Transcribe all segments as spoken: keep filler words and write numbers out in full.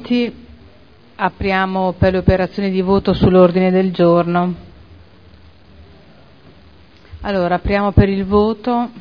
presenti, apriamo per le operazioni di voto sull'ordine del giorno. Allora, apriamo per il voto.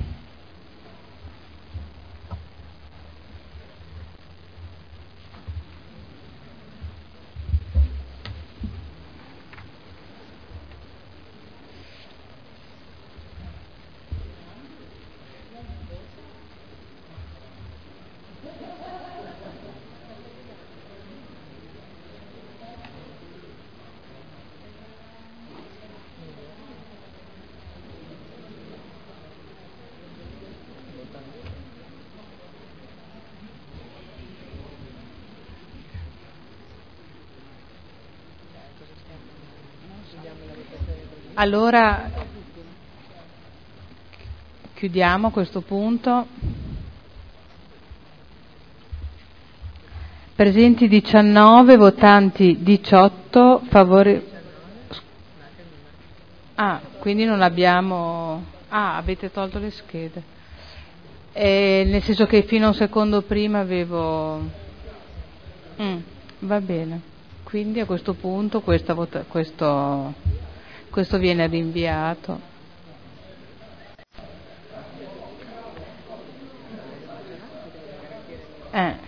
Allora, chiudiamo a questo punto. Presenti diciannove, votanti diciotto, favori... Ah, quindi non abbiamo... Ah, avete tolto le schede. Eh, nel senso che fino a un secondo prima avevo... Mm, va bene. Quindi a questo punto questa vota... questo... questo viene rinviato. Eh.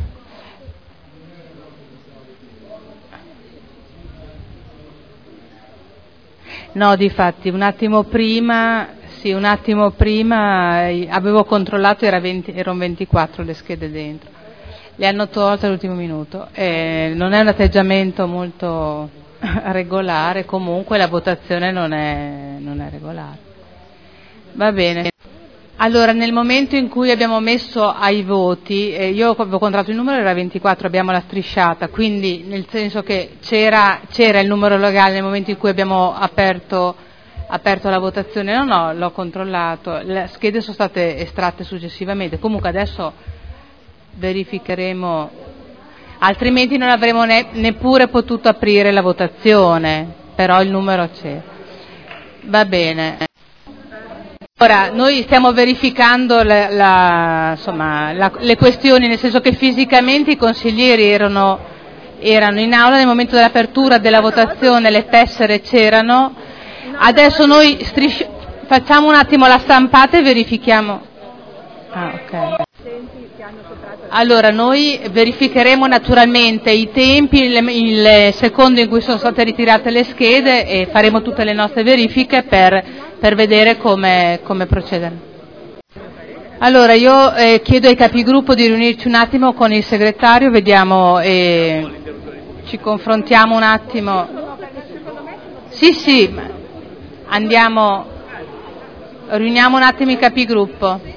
No, difatti un attimo prima, sì, un attimo prima eh, avevo controllato, era venti, erano ventiquattro le schede dentro. Le hanno tolte all'ultimo minuto. Eh, non è un atteggiamento molto regolare, comunque la votazione non è, non è regolare. Va bene. Allora, nel momento in cui abbiamo messo ai voti, eh, io avevo controllato il numero, era ventiquattro, abbiamo la strisciata, quindi nel senso che c'era, c'era il numero legale nel momento in cui abbiamo aperto, aperto la votazione. No, no, l'ho controllato, le schede sono state estratte successivamente, comunque adesso verificheremo, altrimenti non avremmo ne, neppure potuto aprire la votazione, però il numero c'è. Va bene. Ora, noi stiamo verificando la, la, insomma, la, le questioni, nel senso che fisicamente i consiglieri erano, erano in aula nel momento dell'apertura della votazione, le tessere c'erano. Adesso noi strisci- facciamo un attimo la stampata e verifichiamo. Ah, ok. Allora, noi verificheremo naturalmente i tempi, il, il secondo in cui sono state ritirate le schede e faremo tutte le nostre verifiche per, per vedere come, come procedere. Allora, io eh, chiedo ai capigruppo di riunirci un attimo con il segretario, vediamo e ci confrontiamo un attimo. Sì, sì, andiamo, riuniamo un attimo i capigruppo.